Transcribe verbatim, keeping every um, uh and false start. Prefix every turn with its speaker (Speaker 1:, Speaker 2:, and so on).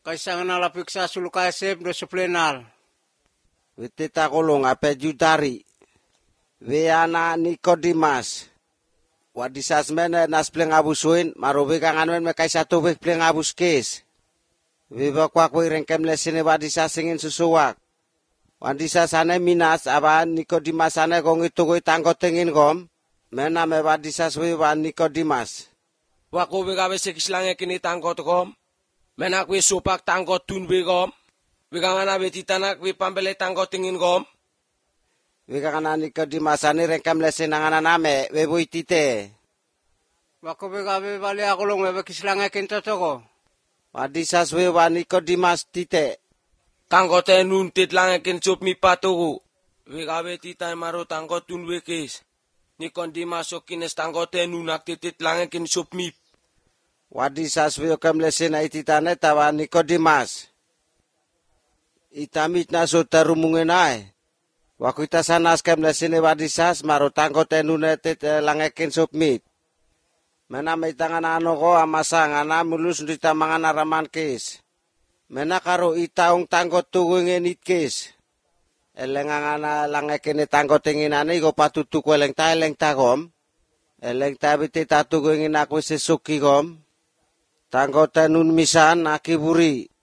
Speaker 1: Kaysa nga nalapik sa sulukasep do suplenal.
Speaker 2: Witita kulong ape jutari. Wiana Nikodimas. Wadisas mene nas pleng abusuin marubi kanganwen me kaysa tubik pleng abus kes. Wiba kwa kwa rengkem lesine wadisas singin susuwak. Wadisas ane minas aba Nikodimas ane kong itugui tangko tingin kom. Mena me wadisas wiwa Nikodimas.
Speaker 3: Wako wigawe sekislange kini tangko kom. Mena kwi supak tangko tunbe kom. Wikangana betitanak wi pambele tangko tingin kom.
Speaker 2: Wikangana Nikodimas ane rengkem lesine ngana name webu itite.
Speaker 1: Wako wigawe bali ako long webe kislange kintotoko.
Speaker 2: Wadisas wiwa Nikodimas tite.
Speaker 3: Tangko tenun titlange kin sup mi patuku. Wigawe titay maro tangko tunbe kes. Nikodimas o kines tangko tenun aktitit lange kin sup mi.
Speaker 2: Wadisas wiwa kemlesina ititane tawa Nikodimas. Itamit na so terumungin ay. Waku ita sanas kemlesine wadisas maro tangko tenun etit lange kin sup mi. Mena meitangan ano ko amasang ana mulus ndita mangana raman kes. Mena karo itaung tangko tuwingen itkes. Elengangana lange kene tangko tinginane iko patutuku eleng ta eleng ta kom. Eleng ta biti tatuwingin aku sesuki kom. Tangko tenun misan akiburi.